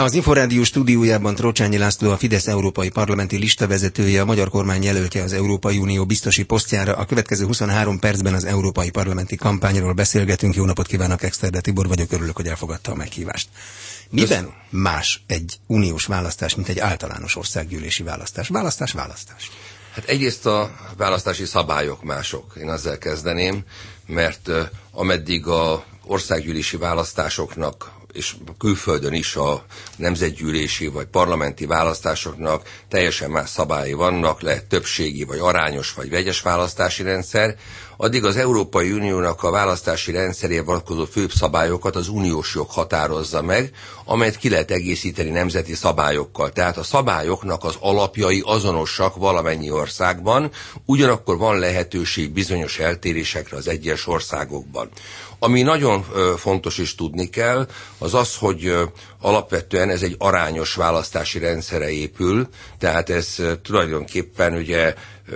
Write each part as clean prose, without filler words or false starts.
Az Inforádió stúdiójában Trócsányi László, a Fidesz európai parlamenti listavezetője, a magyar kormány jelöltje az Európai Unió biztosi posztjára. A következő 23 percben az európai parlamenti kampányról beszélgetünk. Jó napot kívánok, Exterde Tibor vagyok, örülök, hogy elfogadta a meghívást. Miben más egy uniós választás, mint egy általános országgyűlési választás? Választás. Hát egyrészt a választási szabályok mások. Én azzal kezdeném, mert ameddig a országgyűlési választásoknak és külföldön is a nemzetgyűlési vagy parlamenti választásoknak teljesen más szabályi vannak, lehet többségi, vagy arányos, vagy vegyes választási rendszer, addig az Európai Uniónak a választási rendszerére vonatkozó főbb szabályokat az uniós jog határozza meg, amelyet ki lehet egészíteni nemzeti szabályokkal. Tehát a szabályoknak az alapjai azonosak valamennyi országban, ugyanakkor van lehetőség bizonyos eltérésekre az egyes országokban. Ami nagyon fontos és tudni kell, az az, hogy alapvetően ez egy arányos választási rendszerre épül, tehát ez tulajdonképpen ugye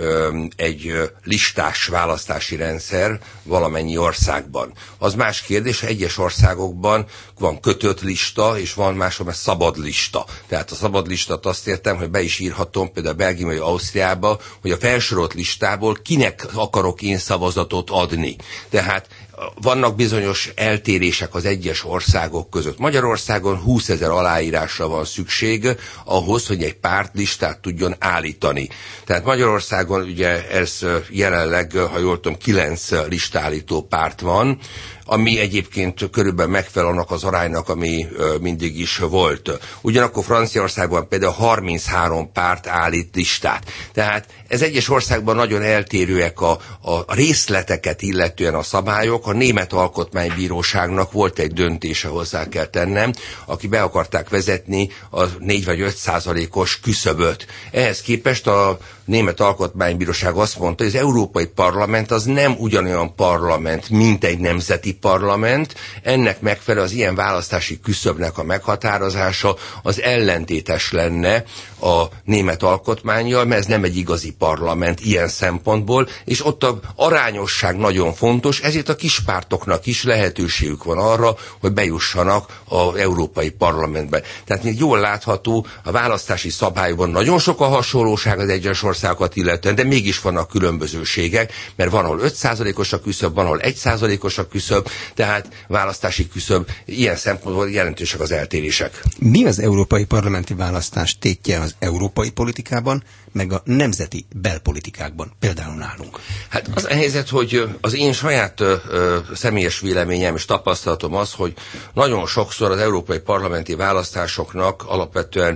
egy listás választási rendszer valamennyi országban. Az más kérdés, egyes országokban van kötött lista, és van máshol szabad lista. Tehát a szabad listát azt értem, hogy be is írhatom például Belgium vagy Ausztriába, hogy a felsorolt listából kinek akarok én szavazatot adni. Tehát vannak bizonyos eltérések az egyes országok között. Magyarországon 20 000 aláírásra van szükség ahhoz, hogy egy párt listát tudjon állítani. Tehát Magyarországon ugye ez jelenleg, ha jól tudom, 9 listállító párt van, ami egyébként körülbelül megfelel annak az aránynak, ami mindig is volt. Ugyanakkor Franciaországban például 33 párt állít listát. Tehát ez egyes országban nagyon eltérőek a részleteket illetően a szabályok. A Német Alkotmánybíróságnak volt egy döntése, hozzá kell tennem, aki be akarták vezetni a 4 vagy 5%-os küszöböt. Ehhez képest a Német Alkotmánybíróság azt mondta, hogy az Európai Parlament az nem ugyanolyan parlament, mint egy nemzeti parlament, ennek megfelelő az ilyen választási küszöbnek a meghatározása az ellentétes lenne a német alkotmánnyal, mert ez nem egy igazi parlament ilyen szempontból, és ott az arányosság nagyon fontos, ezért a kispártoknak is lehetőségük van arra, hogy bejussanak az Európai Parlamentbe. Tehát még jól látható, a választási szabályban nagyon sok a hasonlóság az egyes országokat illetően, de mégis vannak különbözőségek, mert van, ahol 5%-os a küszöb, van, ahol 1%-os a küszöb, tehát választási küszöb, ilyen szempontból jelentősek az eltérések. Mi az európai parlamenti választás tétje az európai politikában, meg a nemzeti belpolitikákban, például nálunk? Hát az a helyzet, hogy az én saját személyes véleményem és tapasztalatom az, hogy nagyon sokszor az európai parlamenti választásoknak alapvetően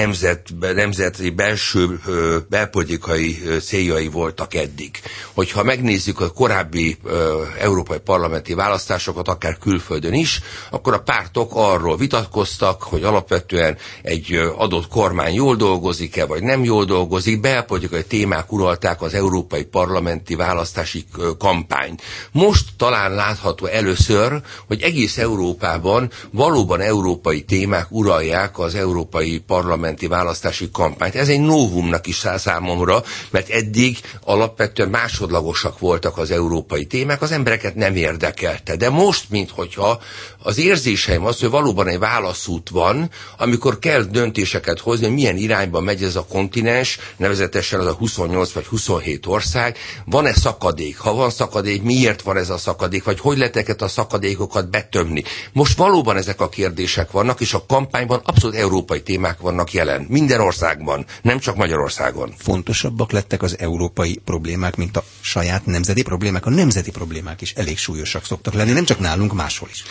nemzeti belső belpolitikai céljai voltak eddig. Hogyha megnézzük a korábbi európai parlamenti választásokat, akár külföldön is, akkor a pártok arról vitatkoztak, hogy alapvetően egy adott kormány jól dolgozik-e, vagy nem jól dolgozik, belpolitikai témák uralták az európai parlamenti választási kampányt. Most talán látható először, hogy egész Európában valóban európai témák uralják az európai parlamenti választási kampányt. Ez egy novumnak is számomra, mert eddig alapvetően másodlagosak voltak az európai témák, az embereket nem érdekelte. De most, minthogyha az érzéseim az, hogy valóban egy válaszút van, amikor kell döntéseket hozni, hogy milyen irányba megy ez a kontinens, nevezetesen az a 28 vagy 27 ország, van-e szakadék? Ha van szakadék, miért van ez a szakadék? Vagy hogy lehet ezeket a szakadékokat betömni? Most valóban ezek a kérdések vannak, és a kampányban abszolút európai témák vannak jelen. Minden országban, nem csak Magyarországon. Fontosabbak lettek az európai problémák, mint a saját nemzeti problémák. A nemzeti problémák is elég súlyosak szoktak lenni, nem csak nálunk, máshol is.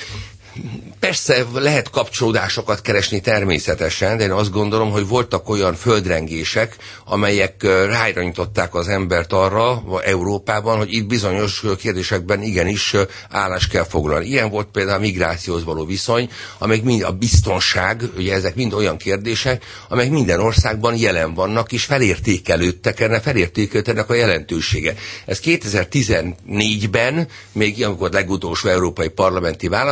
Persze lehet kapcsolódásokat keresni természetesen, de én azt gondolom, hogy voltak olyan földrengések, amelyek ráirányították az embert arra Európában, hogy itt bizonyos kérdésekben igenis állást kell foglalni. Ilyen volt például a migrációhoz való viszony, amelyek mind a biztonság, ugye ezek mind olyan kérdések, amelyek minden országban jelen vannak, és felértékelődtek ennek a jelentősége. Ez 2014-ben, még amikor legutolsó európai parlamenti választás volt,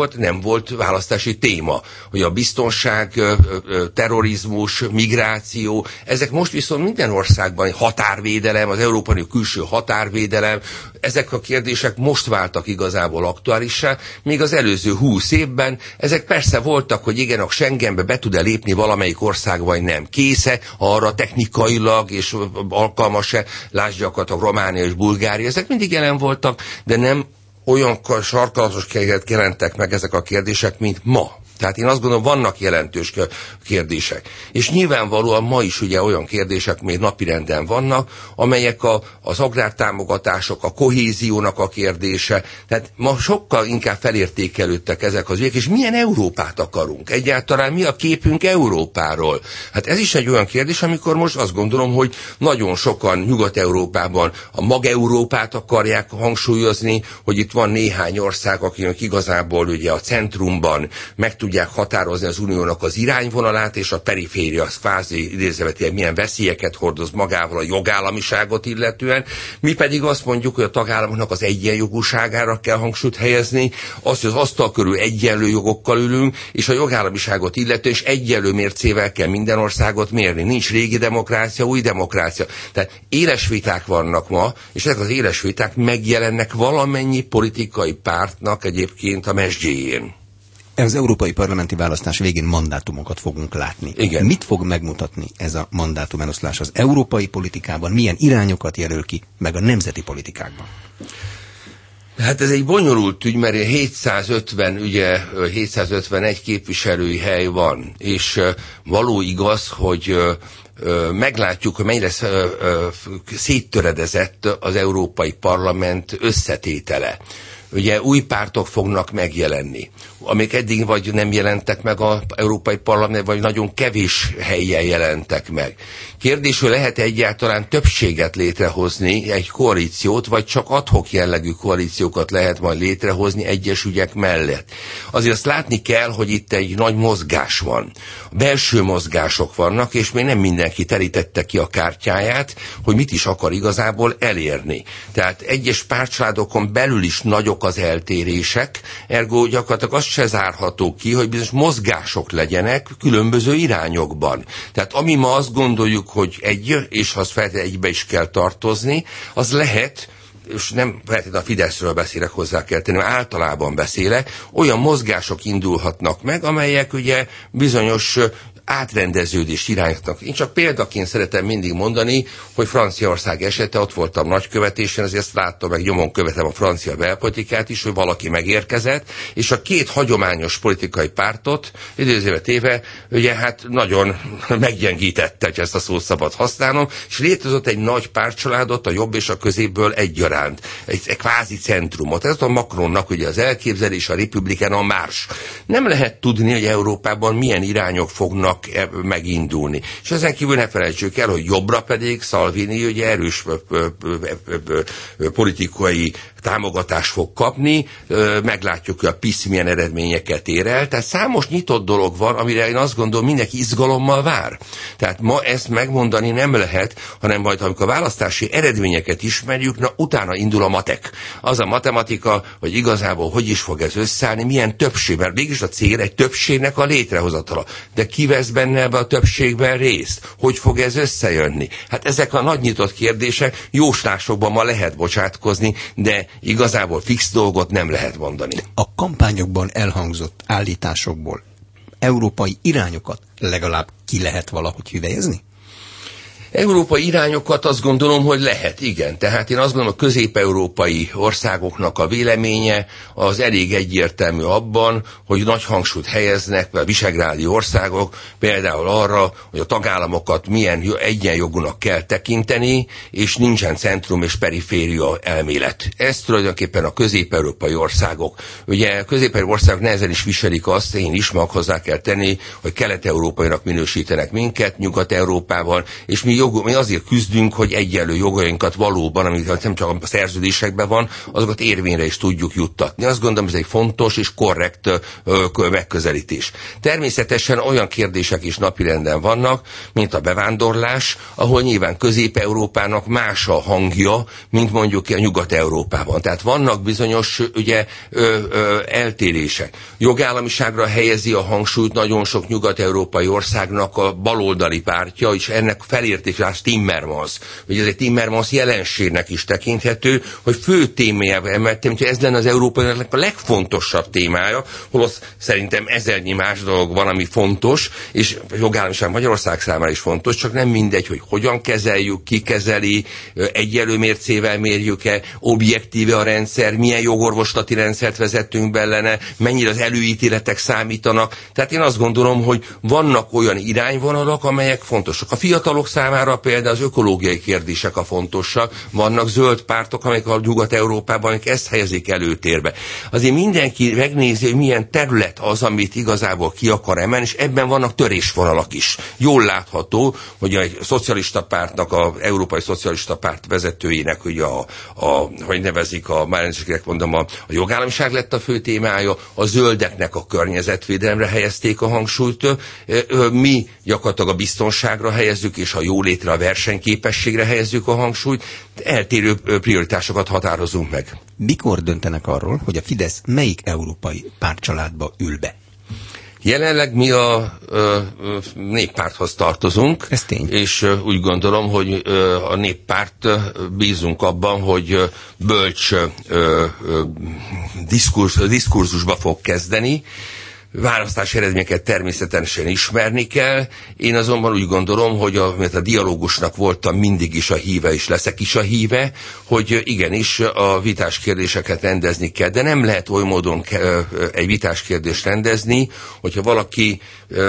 volt, nem volt választási téma. Hogy a biztonság, terrorizmus, migráció, ezek most viszont minden országban, határvédelem, az európai külső határvédelem, ezek a kérdések most váltak igazából aktuálissá, még az előző 20 évben ezek persze voltak, hogy igen, a Schengenbe be tud-e lépni valamelyik ország, vagy nem. Késze arra technikailag és alkalmas-e, lásd gyakorlatilag Románia és Bulgária, ezek mindig jelen voltak, de nem olyan sarkalatos jelentek meg ezek a kérdések, mint ma. Tehát én azt gondolom, vannak jelentős kérdések. És nyilvánvalóan ma is ugye olyan kérdések még napirenden vannak, amelyek az agrártámogatások, a kohéziónak a kérdése. Tehát ma sokkal inkább felértékelődtek ezek az ügyek, és milyen Európát akarunk? Egyáltalán mi a képünk Európáról? Hát ez is egy olyan kérdés, amikor most azt gondolom, hogy nagyon sokan Nyugat-Európában a mag-Európát akarják hangsúlyozni, hogy itt van néhány ország, akinek igazából ugye a centrumban meg tudják határozni az uniónak az irányvonalát, és a periféria az kvázi idézővetően milyen veszélyeket hordoz magával a jogállamiságot illetően. Mi pedig azt mondjuk, hogy a tagállamoknak az egyenjogúságára kell hangsúlyt helyezni, azt, hogy az asztal körül egyenlő jogokkal ülünk, és a jogállamiságot illetően és egyenlő mércével kell minden országot mérni. Nincs régi demokrácia, új demokrácia. Tehát éles viták vannak ma, és ezek az éles viták megjelennek valamennyi politikai pártnak egyébként a mezsdjéjén. Az európai parlamenti választás végén mandátumokat fogunk látni. Igen. Mit fog megmutatni ez a mandátumeloszlás az európai politikában? Milyen irányokat jelöl ki, meg a nemzeti politikákban? Hát ez egy bonyolult ügy, mert 751 képviselői hely van, és való igaz, hogy meglátjuk, hogy mennyire széttöredezett az Európai Parlament összetétele. Ugye új pártok fognak megjelenni, amik eddig vagy nem jelentek meg az Európai Parlament, vagy nagyon kevés helyen jelentek meg. Kérdés, hogy lehet egyáltalán többséget létrehozni, egy koalíciót, vagy csak ad-hoc jellegű koalíciókat lehet majd létrehozni egyes ügyek mellett. Azért azt látni kell, hogy itt egy nagy mozgás van. Belső mozgások vannak, és még nem mindenki terítette ki a kártyáját, hogy mit is akar igazából elérni. Tehát egyes pártcsaládokon belül is nagyok az eltérések, ergo gyakorlatilag azt se zárható ki, hogy bizonyos mozgások legyenek különböző irányokban. Tehát ami ma azt gondoljuk, hogy és ha azt feltétlenül egybe is kell tartozni, az lehet, és nem feltétlenül a Fideszről beszélek, hozzá kell tenni, általában beszélek, olyan mozgások indulhatnak meg, amelyek ugye bizonyos átrendeződés irányítnak. Én csak példaként szeretem mindig mondani, hogy Franciaország esete, ott voltam nagykövetésen, ezért láttam, meg nyomon követem a francia belpolitikát is, hogy valaki megérkezett, és a két hagyományos politikai pártot, idézőbe téve, ugye hát nagyon meggyengítette, hogy ezt a szót szabad használnom, és létrehozott egy nagy pártcsaládot, a jobb és a középből egyaránt. Egy kvázi centrumot. Ez a Macronnak ugye az elképzelés, a Republikán a márs. Nem lehet tudni, hogy Európában milyen irányok fognak megindulni. És ezen kívül ne felejtsük el, hogy jobbra pedig Salvini ugye erős politikai támogatást fog kapni, meglátjuk, hogy a PiS milyen eredményeket ér el. Tehát számos nyitott dolog van, amire én azt gondolom, mindenki izgalommal vár. Tehát ma ezt megmondani nem lehet, hanem majd, amikor a választási eredményeket ismerjük, na utána indul a matek. Az a matematika, hogy igazából hogy is fog ez összeállni, milyen többség, mert mégis a cél egy többségnek a létrehozatala. De ki vesz benne ebbe a többségben részt? Hogy fog ez összejönni? Hát ezek a nagy nyitott kérdések, jóslásokban ma lehet bocsátkozni, de igazából fix dolgot nem lehet mondani. A kampányokban elhangzott állításokból európai irányokat legalább ki lehet valahogy hüvelyezni? Európai irányokat azt gondolom, hogy lehet, igen. Tehát én azt gondolom, a közép-európai országoknak a véleménye az elég egyértelmű abban, hogy nagy hangsúlyt helyeznek a visegrádi országok például arra, hogy a tagállamokat milyen egyenjogúnak kell tekinteni, és nincsen centrum és periféria elmélet. Ez tulajdonképpen a közép-európai országok. Ugye a közép-európai országok nehezen is viselik azt, én is mag hozzá kell tenni, hogy kelet-európainak minősítenek minket, Nyugat-Európában, és mi mi azért küzdünk, hogy egyenlő jogainkat valóban, amit nem csak a szerződésekben van, azokat érvényre is tudjuk juttatni. Azt gondolom, ez egy fontos és korrekt megközelítés. Természetesen olyan kérdések is napirenden vannak, mint a bevándorlás, ahol nyilván Közép-Európának más a hangja, mint mondjuk a Nyugat-Európában. Tehát vannak bizonyos ugye, eltérések. Jogállamiságra helyezi a hangsúlyt nagyon sok nyugat-európai országnak a baloldali pártja, és ennek felértékelés Timmermans. Ugye ez egy Timmermans jelenségnek is tekinthető, hogy fő témájával emeltem, hogy ez lenne az Európának a legfontosabb témája, holott szerintem ezernyi más dolog van, ami fontos, és jogállamiság Magyarország számára is fontos, csak nem mindegy, hogy hogyan kezeljük, ki kezeli, egyenlő mércével mérjük-e, objektíve a rendszer, milyen jogorvoslati rendszert vezettünk bellene, mennyire az előítéletek számítanak. Tehát én azt gondolom, hogy vannak olyan irányvonalak, amelyek fontosak. A fiatalok számára például az ökológiai kérdések a fontosak, vannak zöld pártok, amelyek a Nyugat-Európában, amelyek ezt helyezik előtérbe. Azért mindenki megnézi, hogy milyen terület az, amit igazából ki akar emelni, és ebben vannak törésvonalak is. Jól látható, hogy a szocialista pártnak, az Európai Szocialista Párt vezetőjének, ugye hogy nevezik, a jogállamiság lett a fő témája, a zöldeknek a környezetvédelemre helyezték a hangsúlyt, mi gyakorlatilag a biztonságra helyezzük, és a jólétre, a versenyképességre helyezzük a hangsúlyt, eltérő prioritásokat határozunk meg. Mikor döntenek arról, hogy a Fidesz melyik európai pártcsaládba ül be? Jelenleg mi a néppárthoz tartozunk, ez tény. És úgy gondolom, hogy a néppárt bízunk abban, hogy bölcs diskurzusba fog kezdeni. Választási eredményeket természetesen ismerni kell. Én azonban úgy gondolom, hogy mert a dialógusnak voltam mindig is a híve, és leszek is a híve, hogy igenis a vitás kérdéseket rendezni kell, de nem lehet oly módon egy vitás kérdést rendezni, hogyha valaki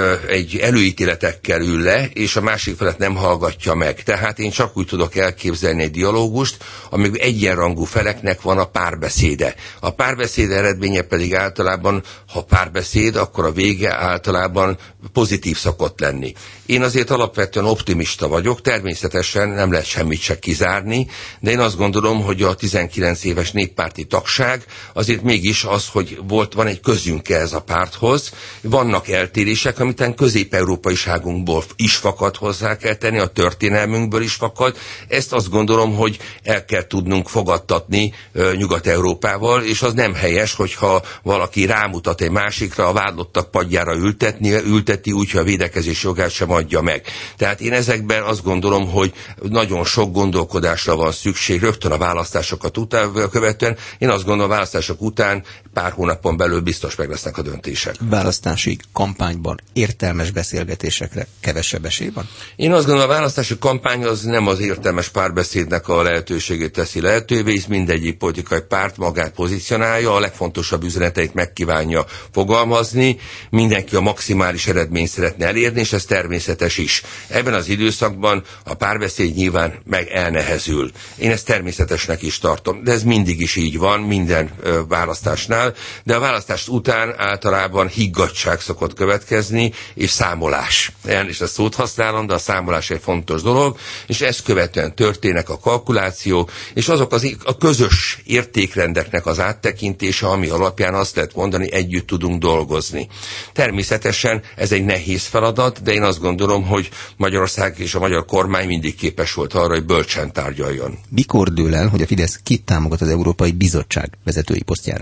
egy előítéletekkel ül le, és a másik felet nem hallgatja meg. Tehát én csak úgy tudok elképzelni egy dialógust, amikor egyenrangú feleknek van a párbeszéde. A párbeszéd eredménye pedig általában, ha párbeszéd, akkor a vége általában pozitív szokott lenni. Én azért alapvetően optimista vagyok, természetesen nem lehet semmit se kizárni, de én azt gondolom, hogy a 19 éves néppárti tagság azért mégis az, hogy van egy közünk ez a párthoz, vannak eltérések, amit közép-európaiságunkból is fakad, hozzá kell tenni, a történelmünkből is fakad. Ezt azt gondolom, hogy el kell tudnunk fogadtatni Nyugat-Európával, és az nem helyes, hogyha valaki rámutat egy másikra, a vádlottak padjára ülteti, úgyhogy a védekezés jogát sem adja meg. Tehát én ezekben azt gondolom, hogy nagyon sok gondolkodásra van szükség, rögtön a választásokat követően. Én azt gondolom, a választások után pár hónapon belül biztos meg lesznek a döntések. Választási kampányban értelmes beszélgetésekre kevesebb esély van? Én azt gondolom, a választási kampány az nem az értelmes párbeszédnek a lehetőségét teszi lehetővé, hisz mindegyik politikai párt magát pozícionálja, a legfontosabb üzeneteit megkívánja fogalmazni, mindenki a maximális eredményt szeretne elérni, és ez természetes is. Ebben az időszakban a párbeszéd nyilván meg elnehezül. Én ezt természetesnek is tartom, de ez mindig is így van, minden választásnál, de a választás után általában higgadtság szokott következni, és számolás. Én is a szót használom, de a számolás egy fontos dolog, és ezt követően történnek a kalkuláció, és azok a közös értékrendeknek az áttekintése, ami alapján azt lehet mondani, együtt tudunk dolgozni. Természetesen ez egy nehéz feladat, de én azt gondolom, hogy Magyarország és a magyar kormány mindig képes volt arra, hogy bölcsen tárgyaljon. Mikor dől el, hogy a Fidesz kit támogat az Európai Bizottság vezetői posztjára?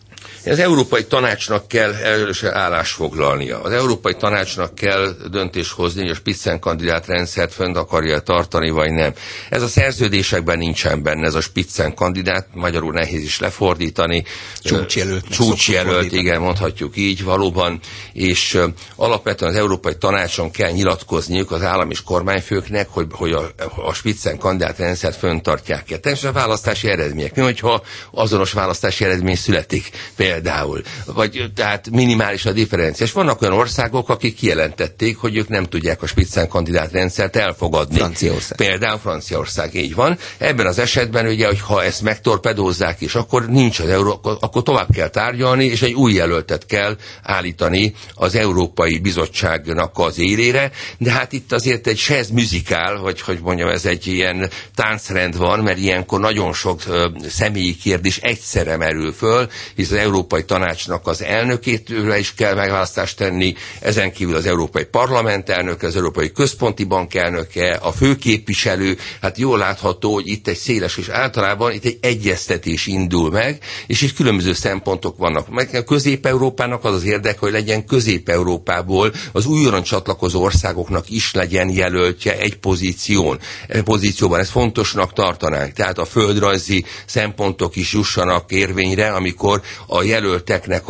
Az Európai Tanácsnak kell először állásfoglalnia. Az Európai Tanácsnak kell döntést hozni, hogy a Spitzenkandidát rendszert fönn akarja tartani, vagy nem. Ez a szerződésekben nincsen benne, ez a Spitzenkandidát, magyarul nehéz is lefordítani. Csúcsjelölt, igen, mondhatjuk így valóban, és alapvetően az Európai Tanácson kell nyilatkozniuk az állam és kormányfőknek, hogy a Spitzenkandidát rendszert fönn tartják-e. Természetesen a választási eredmények. Mi, hogyha azonos választási eredmény születik? például. Vagy tehát minimális a differencia. És vannak olyan országok, akik kijelentették, hogy ők nem tudják a Spitzenkandidát rendszert elfogadni. Franciaország. Például Franciaország, így van. Ebben az esetben ugye, hogy ha ezt megtorpedózzák is, akkor nincs az akkor tovább kell tárgyalni, és egy új jelöltet kell állítani az Európai Bizottságnak az élére, de hát itt azért egy jazz muzikál, vagy hogy mondjam, ez egy ilyen táncrend van, mert ilyenkor nagyon sok személyi kérdés egyszerre merül föl, hisz az Európai Tanácsnak az elnökétől is kell megválasztást tenni, ezen kívül az Európai Parlament elnöke, az Európai Központi Bank elnöke, a főképviselő, hát jól látható, hogy itt egy széles, és általában itt egy egyeztetés indul meg, és itt különböző szempontok vannak. Meg Közép-Európának az az érdek, hogy legyen Közép-Európából az újonnan csatlakozó országoknak is legyen jelöltje egy pozícióban. Ezt fontosnak tartanánk. Tehát a földrajzi szempontok is jussanak érvényre, amikor a jelölteknek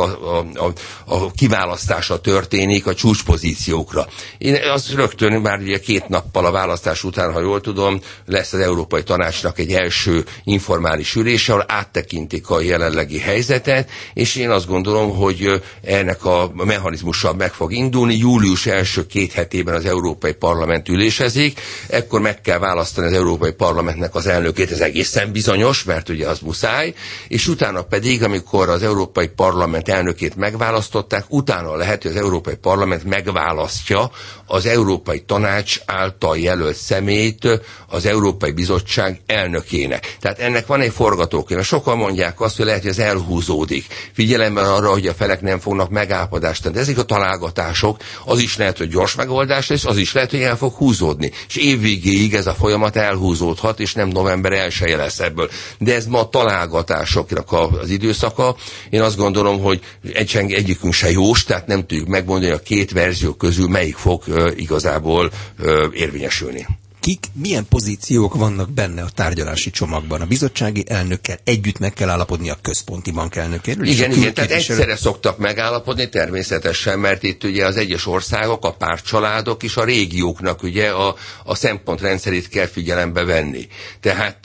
a kiválasztása történik a csúcspozíciókra. Én az rögtön, már ugye 2 nappal a választás után, ha jól tudom, lesz az Európai Tanácsnak egy első informális ülése, ahol áttekintik a jelenlegi helyzetet, és én azt gondolom, hogy ennek a mechanizmussal meg fog indulni. Július első 2 hetében az Európai Parlament ülésezik, ekkor meg kell választani az Európai Parlamentnek az elnökét, ez egészen bizonyos, mert ugye az muszáj, és utána pedig, amikor az Európai Parlament elnökét megválasztották, utána lehet, hogy az Európai Parlament megválasztja az Európai Tanács által jelölt személyt az Európai Bizottság elnökének. Tehát ennek van egy forgatókönyv. Sokan mondják azt, hogy lehet, hogy ez elhúzódik. Figyelemben arra, hogy a felek nem fognak megállapodást tenni. Ezek a találgatások, az is lehet, hogy gyors megoldás lesz, az is lehet, hogy el fog húzódni. És évvégéig ez a folyamat elhúzódhat, és nem november 1-je lesz ebből. De ez ma a találgatásoknak az időszaka. Én azt gondolom, hogy egyikünk se jós, tehát nem tudjuk megmondani, hogy a 2 verzió közül melyik fog igazából érvényesülni. Milyen pozíciók vannak benne a tárgyalási csomagban? A bizottsági elnökkel együtt meg kell állapodni a központi bank elnökéről? Igen, tehát egyszerre szoktak megállapodni természetesen, mert itt ugye az egyes országok, a pártcsaládok és a régióknak ugye a szempontrendszerét kell figyelembe venni. Tehát,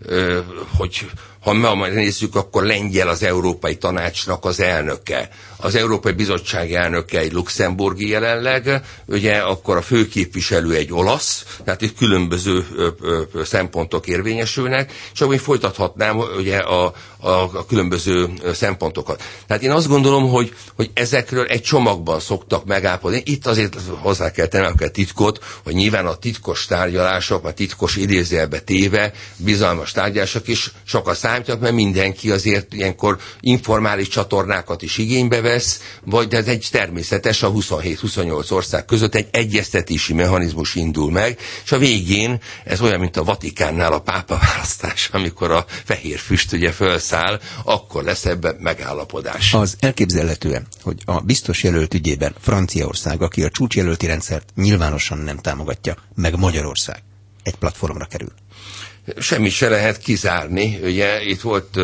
hogy ha majd nézzük, akkor lengyel az Európai Tanácsnak az elnöke. Az Európai Bizottság elnöke egy luxemburgi jelenleg, ugye akkor a főképviselő egy olasz, tehát itt különböző szempontok érvényesülnek, és akkor én folytathatnám ugye a különböző szempontokat. Tehát én azt gondolom, hogy ezekről egy csomagban szoktak megállapodni. Itt azért hozzá kell tenni a titkot, hogy nyilván a titkos tárgyalások, a titkos idézőjelbe téve bizalmas tárgyalások is sokkal számítják, mert mindenki azért ilyenkor informális csatornákat is igénybe vesz, vagy de ez egy természetes, a 27-28 ország között egy egyeztetési mechanizmus indul meg, és a végén ez olyan, mint a Vatikánnál a pápa választás, amikor a fehér füst ugye felszáll, akkor lesz ebben megállapodás. Az elképzelhetően, hogy a biztos jelölt ügyében Franciaország, aki a csúcsjelölti rendszert nyilvánosan nem támogatja, meg Magyarország egy platformra kerül. Semmit se lehet kizárni. Ugye itt volt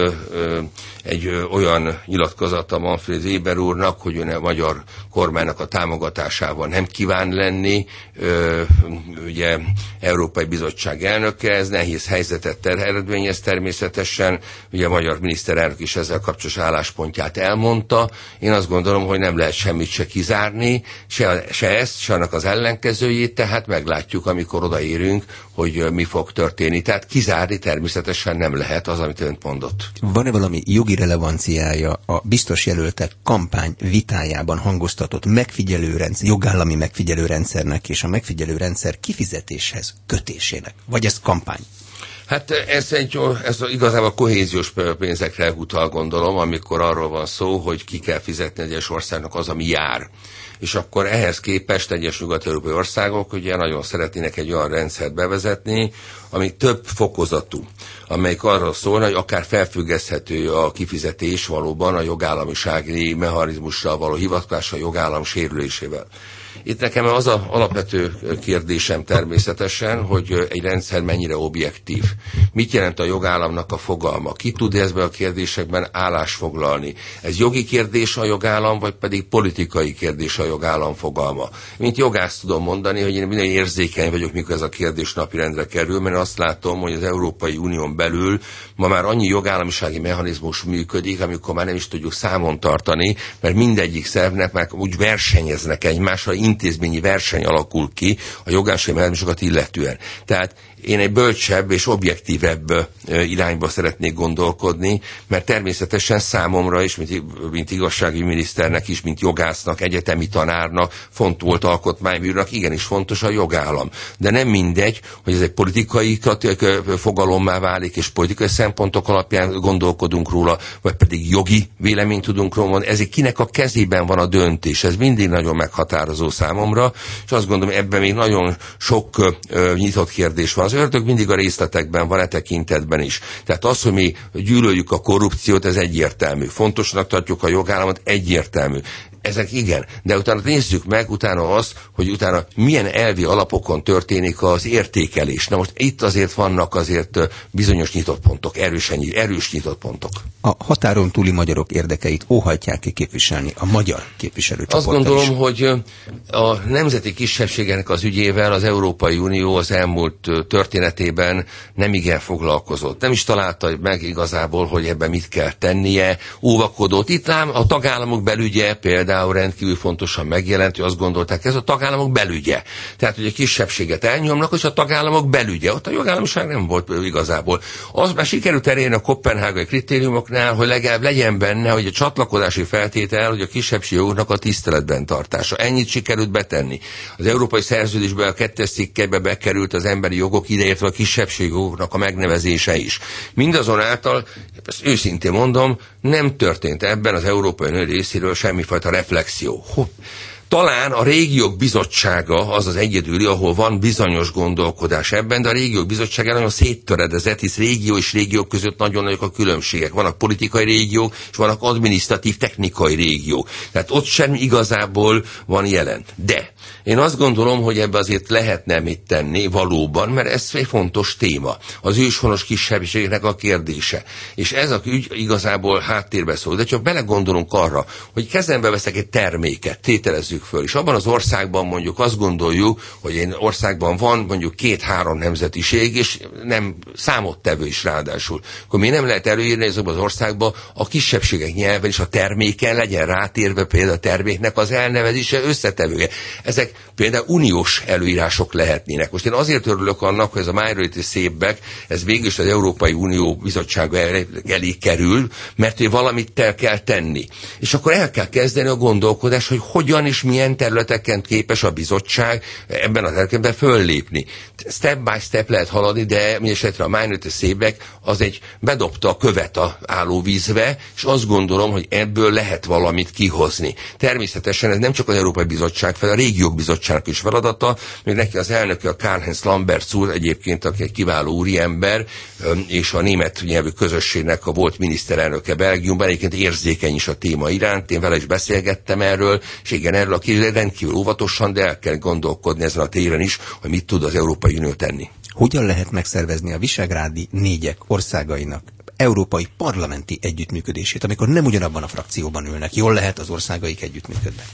egy olyan nyilatkozata Manfred Weber úrnak, hogy ön a magyar kormánynak a támogatásával nem kíván lenni, ugye Európai Bizottság elnöke, ez nehéz helyzetet eredményez természetesen, ugye a magyar miniszterelnök is ezzel kapcsolatos álláspontját elmondta. Én azt gondolom, hogy nem lehet semmit se kizárni, se ezt, se annak az ellenkezőjét, tehát meglátjuk, amikor odaérünk, hogy mi fog történni. Tehát kizárni természetesen nem lehet az, amit önt mondott. Van-e valami jogi relevanciája a biztos jelöltek kampány vitájában hangoztatott megfigyelőrendszer, jogállami megfigyelőrendszernek és a megfigyelőrendszer kifizetéshez kötésének? Vagy ez kampány? Hát ez igazából kohéziós pénzekre utal, gondolom, amikor arról van szó, hogy ki kell fizetni egyes országnak az, ami jár. És akkor ehhez képest egyes nyugat-európai országok ugye nagyon szeretnének egy olyan rendszert bevezetni, ami több fokozatú, amelyik arról szólna, hogy akár felfüggeszthető a kifizetés valóban a jogállamisági mechanizmussal való hivatkozással, a jogállam sérülésével. Itt nekem az az alapvető kérdésem természetesen, hogy egy rendszer mennyire objektív. Mit jelent a jogállamnak a fogalma? Ki tud ezben a kérdésekben állást foglalni? Ez jogi kérdés a jogállam, vagy pedig politikai kérdés a jogállam fogalma? Mint jogász tudom mondani, hogy én minden érzékeny vagyok, mikor ez a kérdés napirendre kerül, mert azt látom, hogy az Európai Unión belül ma már annyi jogállamisági mechanizmus működik, amikor már nem is tudjuk számon tartani, mert mindegyik szervnek már úgy versenyeznek egymással, intézményi verseny alakul ki a jogállamisági mechanizmusokat illetően. Tehát én egy bölcsebb és objektívebb irányba szeretnék gondolkodni, mert természetesen számomra is, mint igazságügyi miniszternek is, mint jogásznak, egyetemi tanárnak, volt alkotmánybírónak, igenis fontos a jogállam. De nem mindegy, hogy ez egy politikai fogalommá válik, és politikai szempontok alapján gondolkodunk róla, vagy pedig jogi véleményt tudunk róla mondani. Ezért kinek a kezében van a döntés? Ez mindig nagyon meghatározó számomra, és azt gondolom, ebben még nagyon sok nyitott kérdés van. Az ördög mindig a részletekben van, tekintetben is. Tehát az, hogy mi gyűlöljük a korrupciót, ez egyértelmű. Fontosnak tartjuk a jogállamot, egyértelmű. Ezek igen, de utána nézzük meg utána azt, hogy utána milyen elvi alapokon történik az értékelés. Na most itt azért vannak bizonyos nyitott pontok, erős nyitott pontok. A határon túli magyarok érdekeit óhajtják ki képviselni a magyar képviselőcsoporttal. Azt gondolom, hogy a nemzeti kisebbségnek az ügyével az Európai Unió az elmúlt történetében nem igen foglalkozott. Nem is találta meg igazából, hogy ebben mit kell tennie, óvakodott. Itt ám a tagállamok belügye például rendkívül fontosan megjelent, hogy azt gondolták, ez a tagállamok belügye. Tehát, hogy a kisebbséget elnyomnak, és a tagállamok belügye. Ott a jogállamiság nem volt igazából. Az már sikerült elérni a koppenhágai kritériumoknál, hogy legalább legyen benne, hogy a csatlakozási feltétel, hogy a kisebbségi jogoknak a tiszteletben tartása. Ennyit sikerült betenni. Az Európai Szerződésben a 2. cikkelybe bekerült az emberi jogok, ideértve a kisebbségi jogoknak a megnevezése is. Mindazonáltal, ezt őszintén mondom, nem történt ebben az Európai Unió részéről semmifajta reflexió. Talán a Régiók Bizottsága az az egyedüli, ahol van bizonyos gondolkodás ebben, de a Régiók Bizottsága nagyon széttöredezett, hisz régió és régiók között nagyon nagyok a különbségek. Vannak politikai régiók, és vannak adminisztratív, technikai régiók. Tehát ott sem igazából van jelen. De én azt gondolom, hogy ebbe azért lehetne mit tenni valóban, mert ez egy fontos téma. Az őshonos kisebbségnek a kérdése. És ez a ügy igazából háttérbe szól. De csak belegondolunk arra, hogy kezembe veszek egy terméket, tételezzük föl, és abban az országban mondjuk azt gondoljuk, hogy egy országban van mondjuk 2-3 nemzetiség, és nem számottevő is ráadásul. Akkor mi nem lehet előírni azokban az országban a kisebbségek nyelven és a terméken legyen rátérve például a terméknek az elnevezése összetevője. Ezek például uniós előírások lehetnének. Most én azért örülök annak, hogy ez a Minority Safeback, ez végül is az Európai Unió Bizottsága elé kerül, mert hogy valamit kell tenni. És akkor el kell kezdeni a gondolkodás, hogy hogyan és milyen területeken képes a bizottság ebben az területben föllépni. Step by step lehet haladni, de mindesetre a Minority Safeback az egy bedobta a követ a állóvízbe, és azt gondolom, hogy ebből lehet valamit kihozni. Természetesen ez nem csak az Európai Bizottság fel, a Régiók Bizottságnak is feladata, még neki az elnöke a Karl-Heinz Lamberts úr egyébként, aki egy kiváló úriember, és a német nyelvű közösségnek a volt miniszterelnöke Belgiumban, egyébként érzékeny is a téma iránt, én vele is beszélgettem erről, és igen, erről a rendkívül óvatosan, de el kell gondolkodni ezen a téren is, hogy mit tud az Európai Unió tenni. Hogyan lehet megszervezni a visegrádi 4 országainak európai parlamenti együttműködését, amikor nem ugyanabban a frakcióban ülnek? Jól lehet az országaik együttműködnek?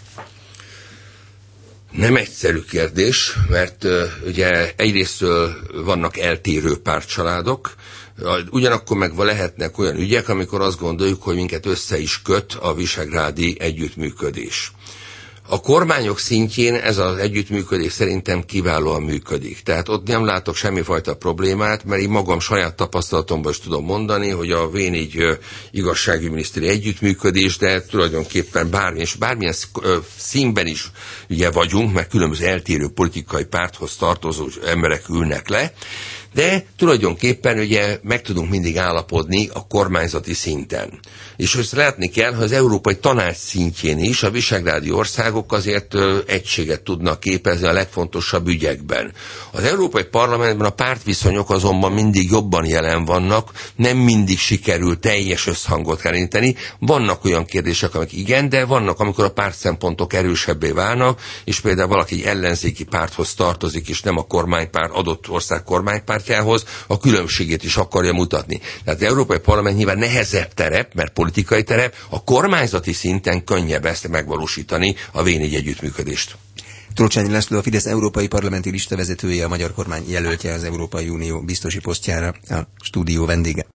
Nem egyszerű kérdés, mert ugye egyrésztől vannak eltérő pártcsaládok, ugyanakkor meg lehetnek olyan ügyek, amikor azt gondoljuk, hogy minket össze is köt a visegrádi együttműködés. A kormányok szintjén ez az együttműködés szerintem kiválóan működik. Tehát ott nem látok semmifajta problémát, mert én magam saját tapasztalatomban is tudom mondani, hogy a V4 igazságügyi miniszteri együttműködés, de tulajdonképpen bármilyen színben is ugye vagyunk, mert különböző eltérő politikai párthoz tartozó emberek ülnek le, De tulajdonképpen ugye meg tudunk mindig állapodni a kormányzati szinten. És ezt látni kell, hogy az Európai Tanács szintjén is a visegrádi országok azért egységet tudnak képezni a legfontosabb ügyekben. Az Európai Parlamentben a pártviszonyok azonban mindig jobban jelen vannak, nem mindig sikerül teljes összhangot elérni. Vannak olyan kérdések, amik igen, de vannak, amikor a pártszempontok erősebbé válnak, és például valaki egy ellenzéki párthoz tartozik, és nem a kormánypárt, adott ország kormánypártjához, a különbségét is akarja mutatni. Tehát az Európai Parlament nyilván nehezebb terep, mert politikai terep, a kormányzati szinten könnyebb ezt megvalósítani, a V4 együttműködést. Trócsányi László, a Fidesz európai parlamenti listavezetője, a magyar kormány jelöltje az Európai Unió biztosi posztjára, a stúdió vendége.